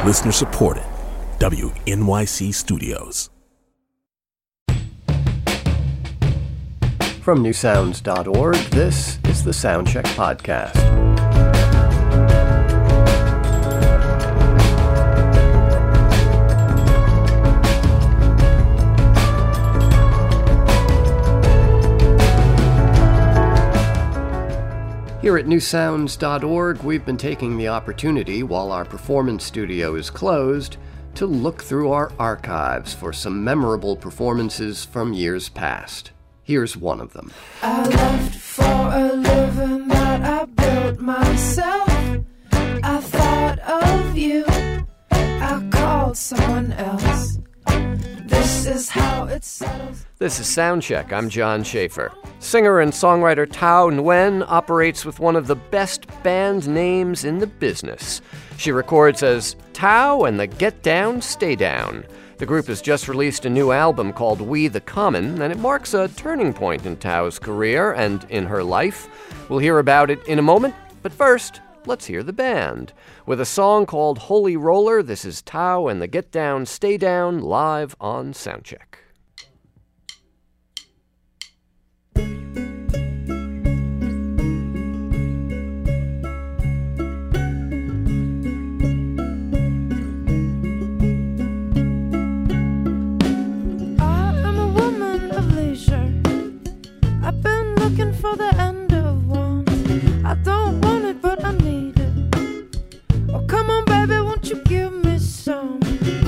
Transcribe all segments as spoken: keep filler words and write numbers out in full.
Listener supported. W N Y C Studios. From new sounds dot org, this is the Soundcheck Podcast. Here at new sounds dot org, we've been taking the opportunity, while our performance studio is closed, to look through our archives for some memorable performances from years past. Here's one of them. I left for a living that I built myself. I thought of you, I called someone else. This is how it settles. This is Soundcheck. I'm John Schaefer. Singer and songwriter Thao Nguyen operates with one of the best band names in the business. She records as Thao and the Get Down, Stay Down. The group has just released a new album called We the Common, and it marks a turning point in Thao's career and in her life. We'll hear about it in a moment, but first, let's hear the band. With a song called Holy Roller, this is Thao and the Get Down, Stay Down, live on Soundcheck. For the end of one, I don't want it, but I need it. Oh, come on, baby, won't you give me some?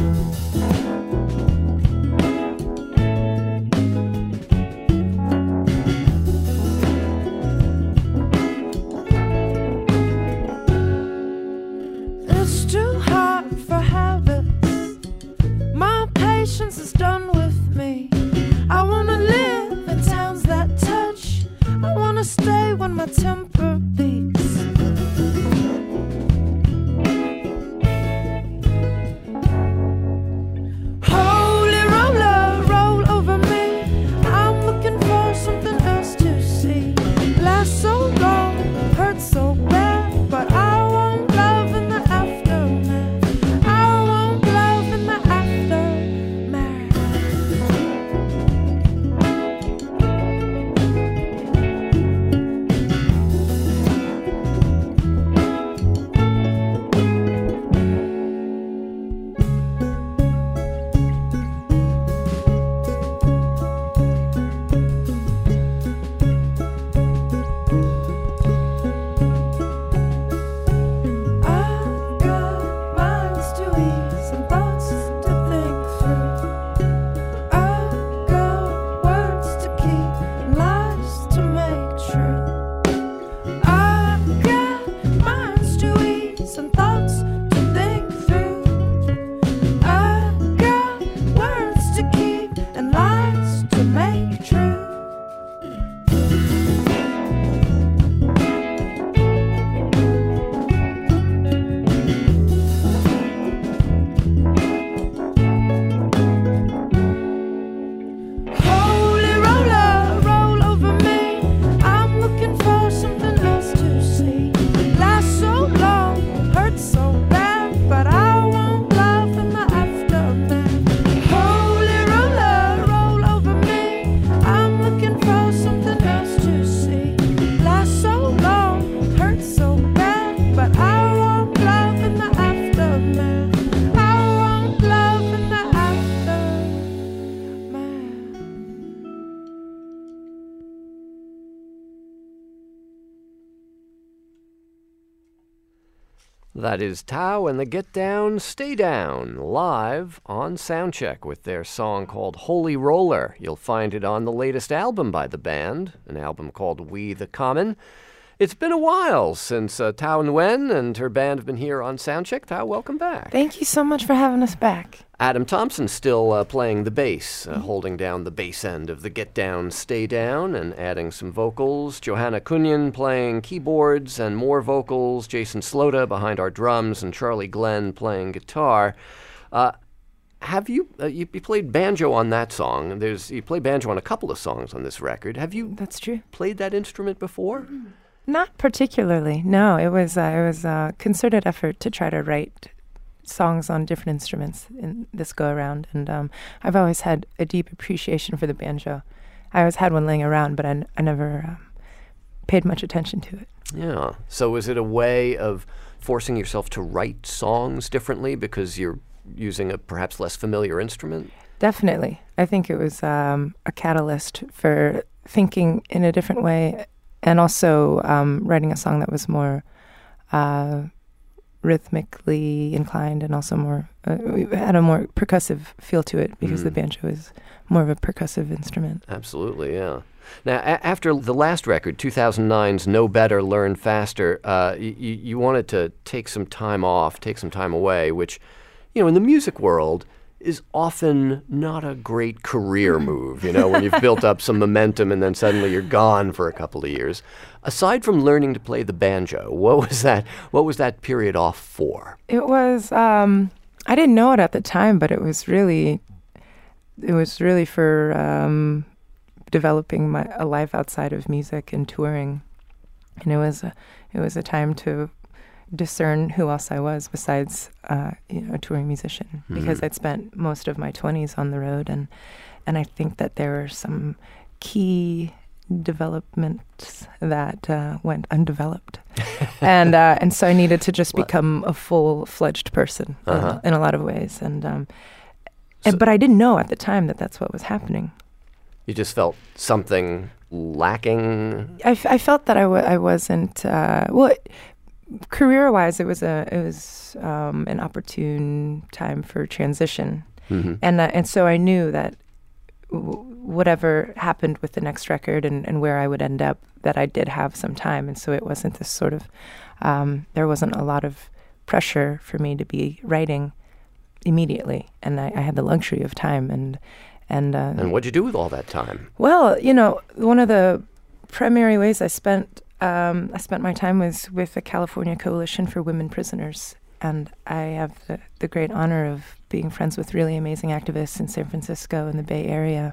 It's too hard for habits. My patience is done with me. I wanna live in towns that touch. I wanna stay when my temper beats. Holy roller, roll over me. I'm looking for something else to see. Last so long, hurt so bad, but I want love in the aftermath. I want love in the aftermath. That is Thao and the Get Down, Stay Down, live on Soundcheck with their song called Holy Roller. You'll find it on the latest album by the band, an album called We the Common. It's been a while since uh, Thao Nguyen and her band have been here on Soundcheck. Thao, welcome back. Thank you so much for having us back. Adam Thompson's still uh, playing the bass, uh, mm-hmm. holding down the bass end of the Get Down, Stay Down, and adding some vocals. Johanna Kunyan playing keyboards and more vocals. Jason Slota behind our drums, and Charlie Glenn playing guitar. Uh, have you, uh, you you played banjo on that song? There's you play banjo on a couple of songs on this record. Have you? That's true. Played that instrument before? Not particularly. No, it was uh, it was a concerted effort to try to write songs on different instruments in this go around, and um, I've always had a deep appreciation for the banjo. I always had one laying around, but I, n- I never um, paid much attention to it. Yeah. So is it a way of forcing yourself to write songs differently because you're using a perhaps less familiar instrument? Definitely. I think it was um, a catalyst for thinking in a different way, and also um, writing a song that was more uh, rhythmically inclined, and also more uh, we had a more percussive feel to it, because mm. the banjo is more of a percussive instrument. Absolutely, yeah. Now, a- after the last record, two thousand nine's Know Better, Learn Faster, uh, y- you wanted to take some time off, take some time away, which, you know, in the music world is often not a great career move, you know, when you've built up some momentum and then suddenly you're gone for a couple of years. Aside from learning to play the banjo, what was that, what was that period off for? It was, um, I didn't know it at the time, but it was really, it was really for um, developing my, a life outside of music and touring. And it was a, it was a time to discern who else I was besides uh, you know, a touring musician, mm-hmm. because I'd spent most of my twenties on the road, and and I think that there were some key developments that uh, went undeveloped, and uh, and so I needed to just become a full-fledged person uh-huh. in, in a lot of ways, and um, so and, but I didn't know at the time that that's what was happening. You just felt something lacking. I, f- I felt that I, w- I wasn't uh, well. It, Career-wise, it was a it was um, an opportune time for transition, mm-hmm. and uh, and so I knew that w- whatever happened with the next record and, and where I would end up, that I did have some time, and so it wasn't this sort of um, there wasn't a lot of pressure for me to be writing immediately, and I, I had the luxury of time, and and uh, and what'd you do with all that time? Well, you know, one of the primary ways I spent. Um, I spent my time was with the California Coalition for Women Prisoners, and I have the, the great honor of being friends with really amazing activists in San Francisco and the Bay Area.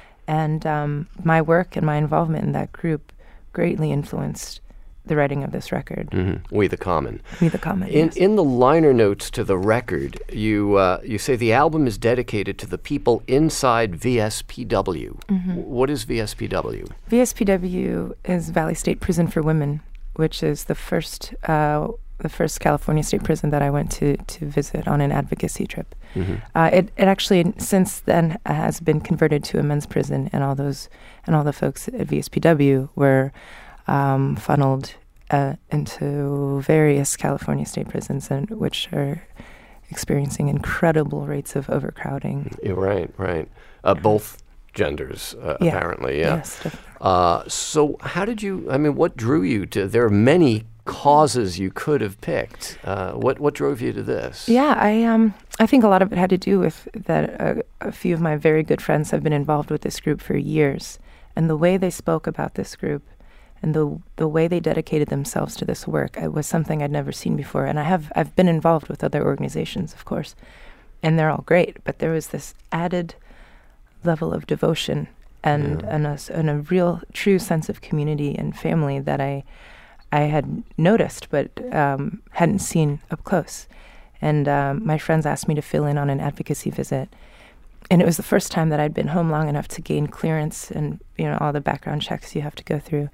And um, my work and my involvement in that group greatly influenced the writing of this record. Mm-hmm. We the Common. We the Common, In yes. in the liner notes to the record, you uh, you say the album is dedicated to the people inside V S P W. Mm-hmm. What is V S P W? V S P W is Valley State Prison for Women, which is the first uh, the first California state prison that I went to to visit on an advocacy trip. Mm-hmm. Uh, it it actually since then has been converted to a men's prison, and all those and all the folks at V S P W were Um, funneled uh, into various California state prisons, and which are experiencing incredible rates of overcrowding. You're right, right. Uh, both genders, uh, yeah. apparently, yeah. Yes, definitely. Uh, so how did you, I mean, what drew you to, there are many causes you could have picked. Uh, what what drove you to this? Yeah, I um I think a lot of it had to do with that uh, a few of my very good friends have been involved with this group for years, and the way they spoke about this group and the the way they dedicated themselves to this work, it was something I'd never seen before. And I have I've been involved with other organizations, of course, and they're all great. But there was this added level of devotion and yeah. and, a, and a real true sense of community and family that I I had noticed but um, hadn't seen up close. And um, my friends asked me to fill in on an advocacy visit. And it was the first time that I'd been home long enough to gain clearance and, you know, all the background checks you have to go through.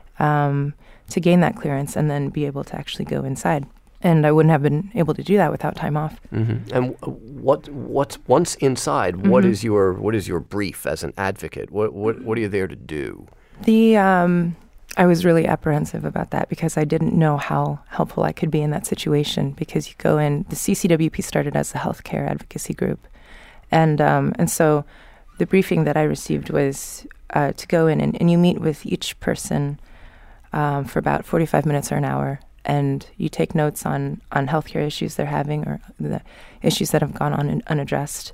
Um, to gain that clearance and then be able to actually go inside. And I wouldn't have been able to do that without time off. Mm-hmm. And what what's once inside, mm-hmm. what is your what is your brief as an advocate? What what what are you there to do? The um, I was really apprehensive about that because I didn't know how helpful I could be in that situation, because you go in, the C C W P started as a healthcare advocacy group. And um, and so the briefing that I received was uh, to go in and, and you meet with each person Um, for about forty-five minutes or an hour, and you take notes on, on healthcare issues they're having or the issues that have gone on un- unaddressed.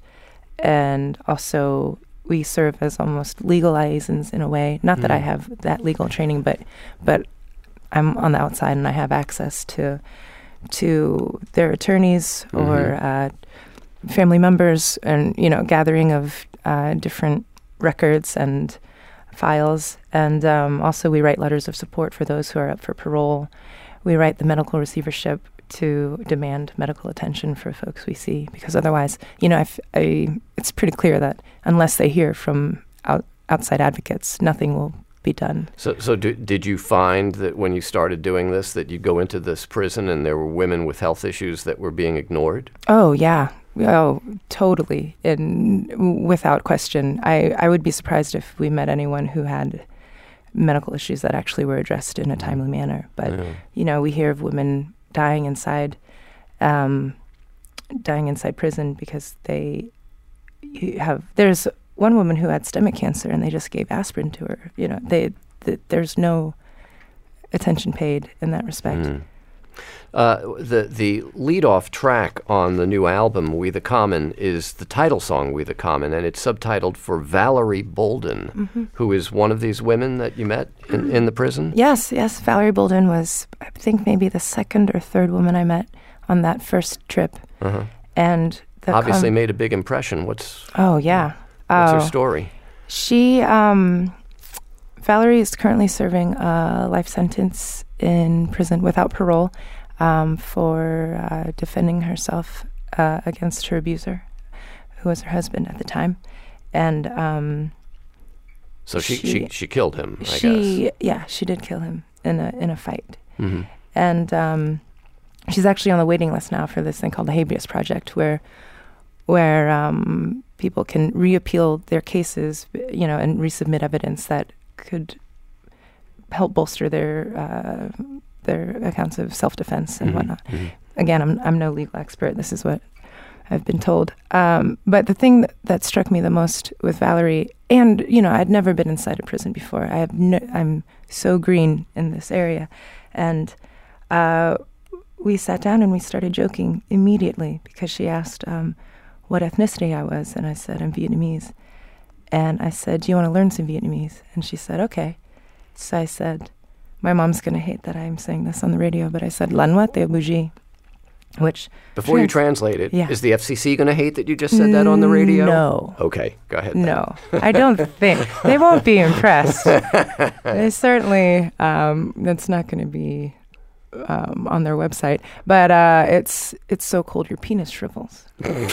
And also, we serve as almost legal liaisons in a way. Not mm. that I have that legal training, but but I'm on the outside and I have access to to their attorneys mm-hmm. or uh, family members, and you know, gathering of uh, different records and files, and um, also we write letters of support for those who are up for parole. We write the medical receivership to demand medical attention for folks we see, because otherwise, you know, I f- I, it's pretty clear that unless they hear from out, outside advocates, nothing will be done. So, so do, did you find that when you started doing this, that you go into this prison and there were women with health issues that were being ignored? Oh, yeah. Oh, totally. And without question. I, I would be surprised if we met anyone who had medical issues that actually were addressed in a timely manner. But, yeah. you know, we hear of women dying inside, um, dying inside prison because they have, there's one woman who had stomach cancer and they just gave aspirin to her. You know, they, th- there's no attention paid in that respect. Mm. Uh, the the lead-off track on the new album, We the Common, is the title song, We the Common, and it's subtitled for Valerie Bolden, mm-hmm. who is one of these women that you met in, in the prison? Yes, yes. Valerie Bolden was, I think, maybe the second or third woman I met on that first trip. Uh-huh. And the obviously com- made a big impression. What's Oh, yeah. What's uh, her story? She, um, Valerie is currently serving a life sentence in prison without parole. Um, for uh, defending herself uh, against her abuser, who was her husband at the time. And um, so she, she, she, she killed him, I she, guess. Yeah, she did kill him in a in a fight. Mm-hmm. And um, she's actually on the waiting list now for this thing called the Habeas Project, where where um, people can reappeal their cases, you know, and resubmit evidence that could help bolster their uh, their accounts of self-defense and mm-hmm. whatnot. Mm-hmm. Again, I'm I'm no legal expert. This is what I've been told. Um, but the thing that, that struck me the most with Valerie, and you know, I'd never been inside a prison before. I have no, I'm so green in this area, and uh, we sat down and we started joking immediately because she asked um, what ethnicity I was, and I said I'm Vietnamese, and I said, do you want to learn some Vietnamese? And she said, okay. So I said, my mom's going to hate that I'm saying this on the radio, but I said, Lan Wat de Bougie, which... Before trans- you translate it, yeah. is the F C C going to hate that you just said that on the radio? No. Okay, go ahead. No, I don't think. They won't be impressed. They certainly, um, that's not going to be um, on their website. But uh, it's it's so cold your penis shrivels.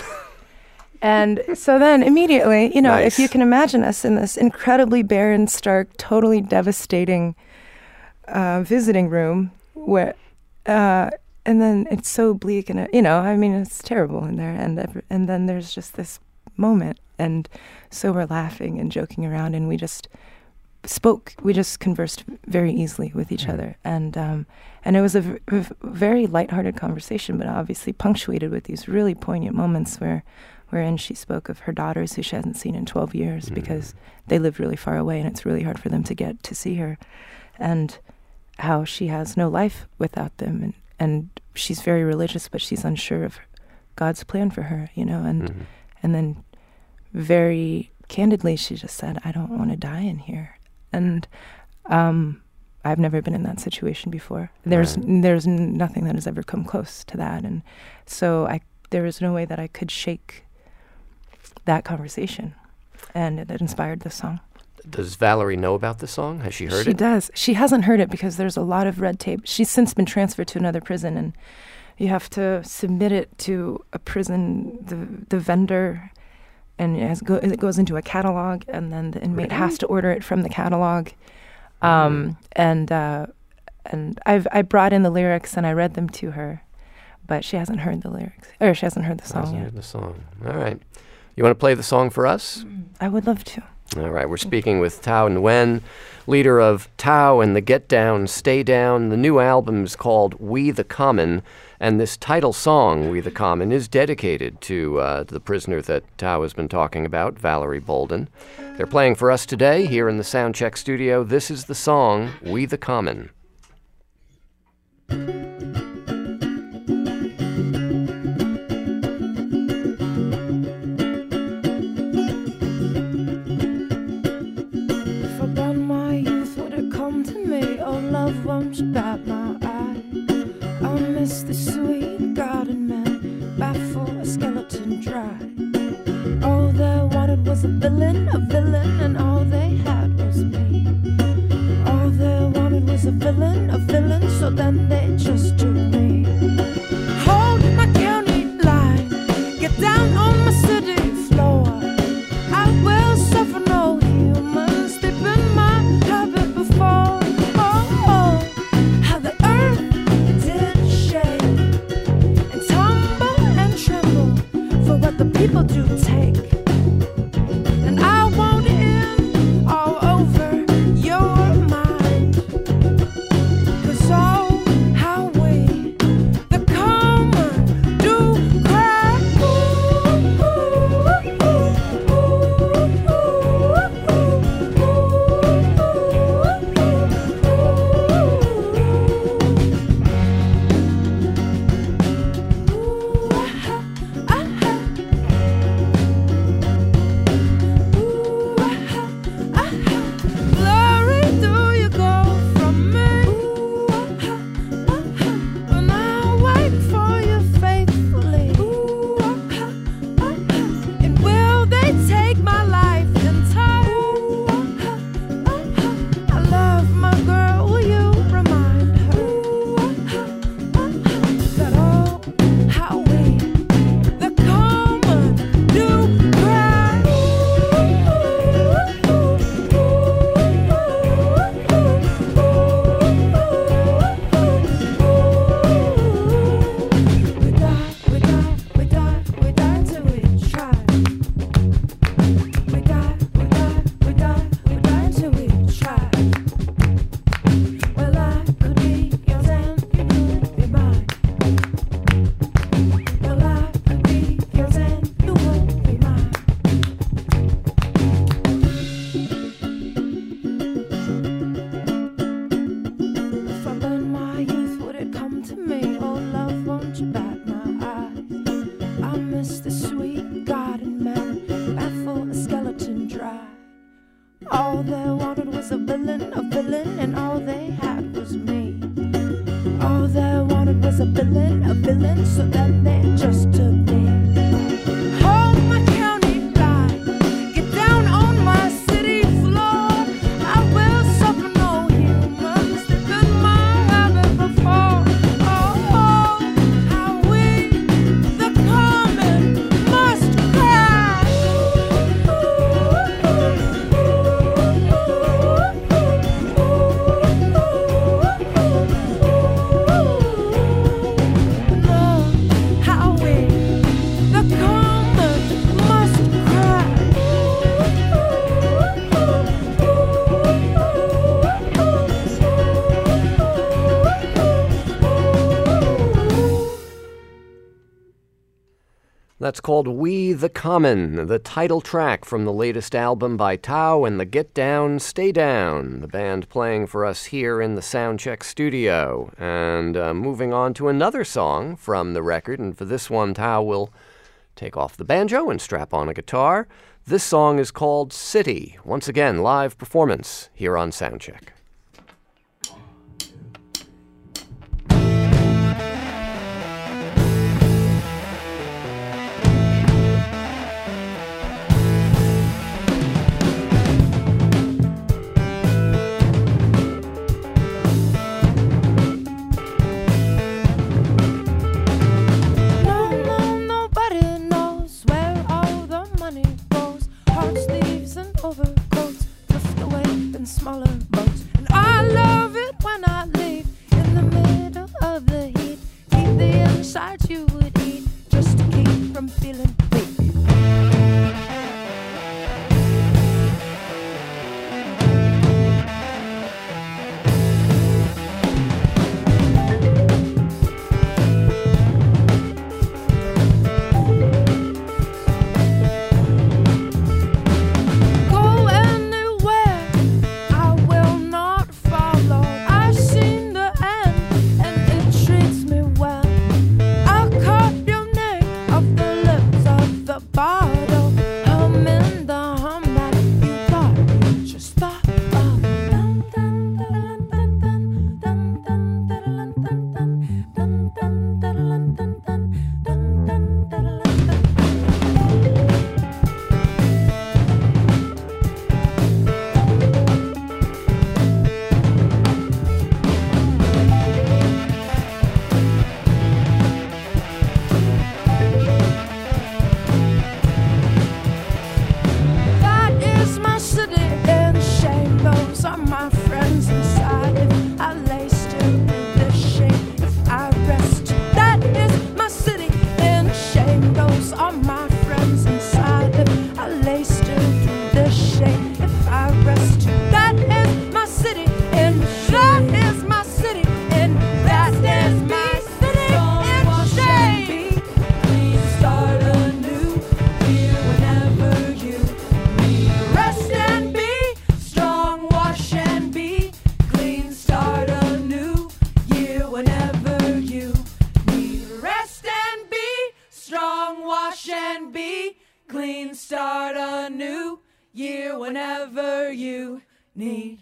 And so then immediately, you know, nice. If you can imagine us in this incredibly barren, stark, totally devastating uh, visiting room where, uh, and then it's so bleak and, uh, you know, I mean, it's terrible in there. And, every, and then there's just this moment. And so we're laughing and joking around and we just spoke, we just conversed very easily with each mm-hmm. other. And, um, and it was a, v- a very lighthearted conversation, but obviously punctuated with these really poignant moments where, wherein she spoke of her daughters who she hasn't seen in twelve years mm. because they live really far away and it's really hard for them to get to see her, and how she has no life without them, and, and she's very religious, but she's unsure of God's plan for her, you know, and mm-hmm. and then very candidly she just said, I don't want to die in here. And um, I've never been in that situation before. There's right. there's nothing that has ever come close to that, and so I there was no way that I could shake that conversation, and it, it inspired the song. Does Valerie know about the song? Has she heard she it? She does. She hasn't heard it because there's a lot of red tape. She's since been transferred to another prison, and you have to submit it to a prison, the the vendor, and it, has go, it goes into a catalog, and then the inmate really? has to order it from the catalog. Um, mm. And uh, and I've I brought in the lyrics and I read them to her, but she hasn't heard the lyrics, or she hasn't heard the song hasn't yet. Heard the song. All right. You want to play the song for us? I would love to. All right. We're speaking with Thao Nguyen, leader of Thao and the Get Down, Stay Down. The new album is called We the Common, and this title song, We the Common, is dedicated to uh, the prisoner that Thao has been talking about, Valerie Bolden. They're playing for us today here in the Soundcheck studio. This is the song, We the Common. Won't you bat my eye? I miss the sweet garden man, baffle a skeleton dry. All they wanted was a villain, a villain, and all they had was me. All they wanted was a villain, a villain, so then they just took me. people do take. And I won't in all over your mind. 'Cause oh, how we, the common, do cry. Ooh, ooh, ooh, ooh, ooh, Glory, do you go from me? And I'll wait for you faithfully. And will they take my life in time? I love my girl, will you remind her that oh, how we, the common, do cry. We die, we die, we die, we die till we try. We die, we die, we die, we die till we try. Well, I could be yours and you could be mine. Well, I could be yours and you would be mine. If I burned my youth, would it come to me? Oh, love, won't you bat my eyes? I miss the sweet garden man, baffle a skeleton dry. All they wanted was a villain, a villain, and all they had was me. All they wanted was a villain, a villain, so then they just took me. Hold my county line, get down on my city floor. I will suffer no humans that could my habit before. Oh, oh, how we, the common, must cry. No, how we, the common, must cry. That's called We the Common, the title track from the latest album by Tao and the Get Down, Stay Down, the band playing for us here in the Soundcheck studio. And uh, moving on to another song from the record, and for this one, Tao will take off the banjo and strap on a guitar. This song is called City. Once again, live performance here on Soundcheck. No, no, nobody knows where all the money goes. Heart sleeves and overcoats, drift away in smaller boats. And I love it when I leave in the middle of the heat. Eat the insides you would eat just to keep from feeling weak. Go anywhere, I will not follow. I've seen the end, and it treats me well. I caught your name off the lips of the bottle, humming the hum that you thought you just thought of. Dun, dun, dun, dun, dun, dun, dun, dun, dun, dun, dun, dun, dun, dun, dun, dun, dun, dun, dun, dun. That is my city in shame. Those are my friends inside. If I lay still in this shame, if I rest year whenever you need.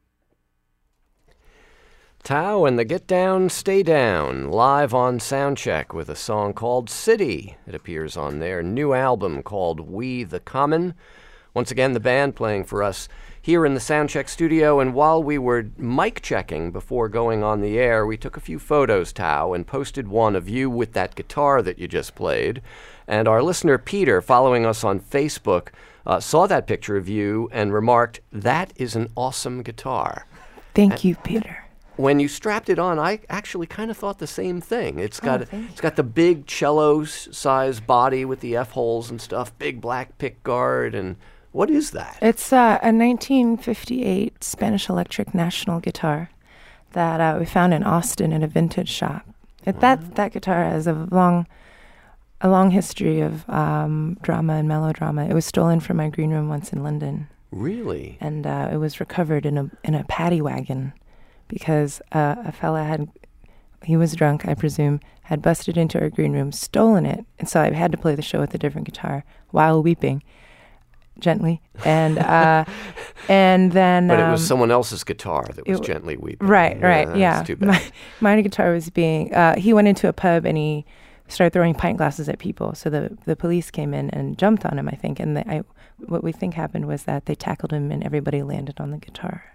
Tao and the Get Down, Stay Down, live on Soundcheck with a song called City. It appears on their new album called We the Common. Once again, the band playing for us here in the Soundcheck studio, and while we were mic checking before going on the air, we took a few photos, Tao, and posted one of you with that guitar that you just played. And our listener, Peter, following us on Facebook, uh, saw that picture of you and remarked, "That is an awesome guitar." Thank and you, Peter. When you strapped it on, I actually kind of thought the same thing. It's got Oh, thank it's got the big cello-size body with the F-holes and stuff, big black pick guard, and what is that? It's uh, a nineteen fifty-eight Spanish electric national guitar that uh, we found in Austin in a vintage shop. It, that that guitar has a long, a long history of um, drama and melodrama. It was stolen from my green room once in London, Really? and uh, it was recovered in a in a paddy wagon because uh, a fella had, he was drunk, I presume, had busted into our green room, stolen it, and so I had to play the show with a different guitar while weeping. Gently, and uh, and then. But um, it was someone else's guitar that was it- gently weeping. Right, right, that's yeah. too bad. My, my guitar was being. Uh, he went into a pub and he started throwing pint glasses at people. So the the police came in and jumped on him, I think. And the, I, what we think happened was that they tackled him and everybody landed on the guitar.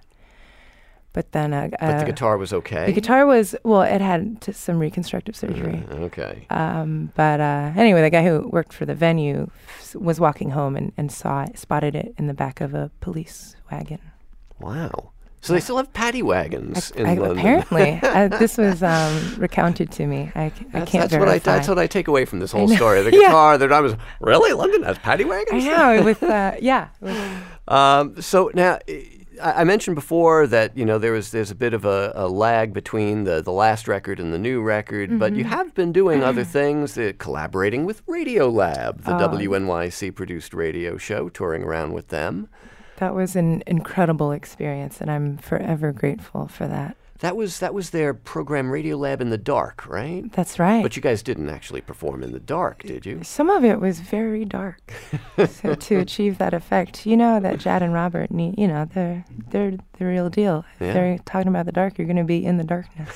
But then, uh, but the uh, guitar was okay? the guitar was well. It had t- some reconstructive surgery. Uh, okay. Um, but uh, anyway, the guy who worked for the venue f- was walking home and, and saw it, spotted it in the back of a police wagon. Wow. So they still have paddy wagons I- in I- London. apparently, uh, this was um, recounted to me. I, c- I That's, can't that's what I verify. that's what I take away from this whole know. story. The Yeah. guitar that I was really London has paddy wagons. I know with uh, yeah. With, Um, so now, I I mentioned before that you know there was there's a bit of a, a lag between the, the last record and the new record, but Mm-hmm. you have been doing other things, uh, collaborating with Radiolab, the Oh. W N Y C produced radio show, touring around with them. that was an incredible experience, and I'm forever grateful for that. That was that was their program, Radiolab in the Dark, right? That's right. But you guys didn't actually perform in the dark, did you? Some of it was very dark. So to achieve that effect, you know that Jad and Robert need, you know, they're they're the real deal. If Yeah. they're talking about the dark, you're going to be in the darkness.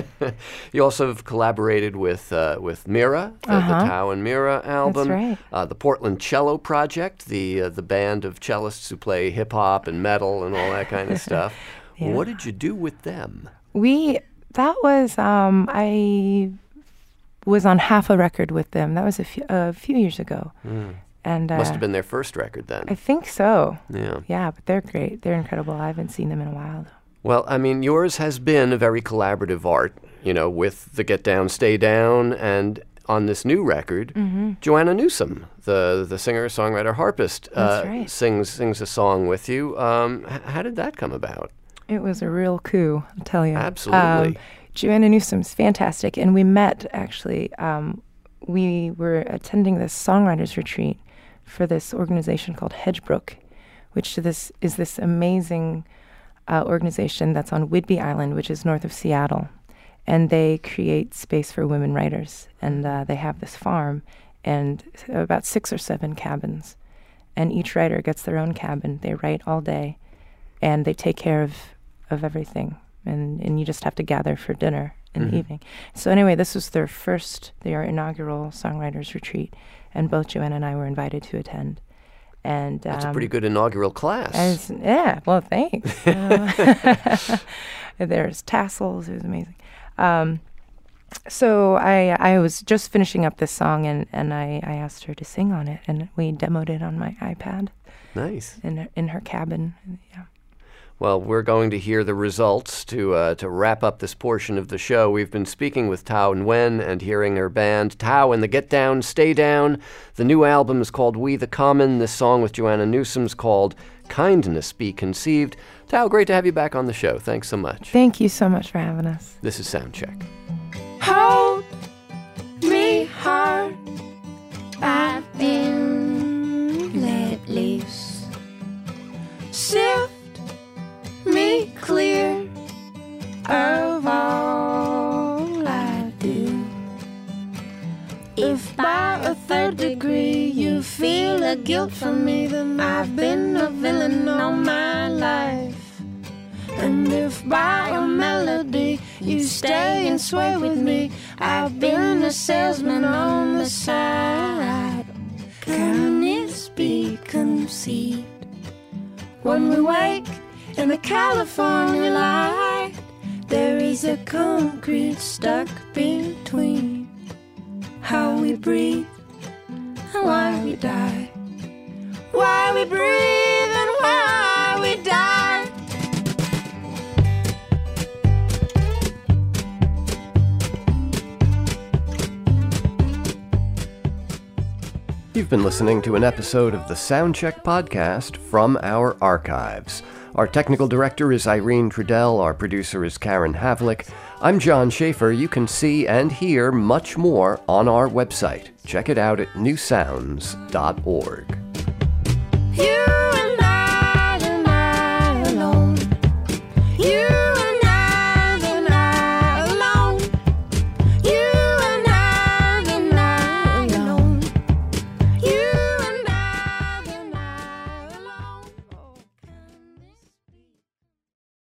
You also have collaborated with uh, with Mira, the, Uh-huh. the Tao and Mira album. right. Uh, the Portland Cello Project, the uh, the band of cellists who play hip hop and metal and all that kind of stuff. Yeah. What did you do with them? We that was um, I was on half a record with them. That was a few, a few years ago, and uh, Must have been their first record then. I think so. yeah. Yeah, but they're great. They're incredible. I haven't seen them in a while though. Well, I mean, yours has been a very collaborative art, you know, with the Get Down, Stay Down, and on this new record, Mm-hmm. Joanna Newsom, the the singer, songwriter, harpist, That's uh, right. sings sings a song with you. Um, h- how did that come about? It was a real coup, I'll tell you. Absolutely. Um, Joanna Newsom's fantastic, and we met actually. Um, we were attending this songwriters retreat for this organization called Hedgebrook, which this is this amazing uh, organization that's on Whidbey Island, which is north of Seattle, and they create space for women writers. And uh, they have this farm and about six or seven cabins, and each writer gets their own cabin. They write all day, and they take care of of everything, and, and you just have to gather for dinner in the evening. So anyway, this was their first, their inaugural songwriters retreat, and both Joanna and I were invited to attend. And That's um, a pretty good inaugural class. as, yeah, well, thanks. Uh, there's tassels. It was amazing. Um, so I I was just finishing up this song, and, and I, I asked her to sing on it, and we demoed it on my iPad Nice. in her, in her cabin. Yeah. Well, we're going to hear the results to uh, to wrap up this portion of the show. We've been speaking with Tao Nguyen and hearing her band, Tao and the Get Down, Stay Down. The new album is called We the Common. This song with Joanna Newsom's called Kindness Be Conceived. Tao, great to have you back on the show. Thanks so much. Thank you so much for having us. This is Soundcheck. Hold me hard. I've been let loose. Sift me clear of all I do. If by a third degree you feel a guilt from me, then I've been a villain all my life. And if by a melody you stay and sway with me, I've been a salesman on the side. Can this be conceived? When we wake in the California light, there is a concrete stuck between how we breathe and why we die. Why we breathe and why we die. You've been listening to an episode of the Soundcheck podcast from our archives. Our technical director is Irene Trudell. Our producer is Karen Havlick. I'm John Schaefer. You can see and hear much more on our website. Check it out at new sounds dot org. You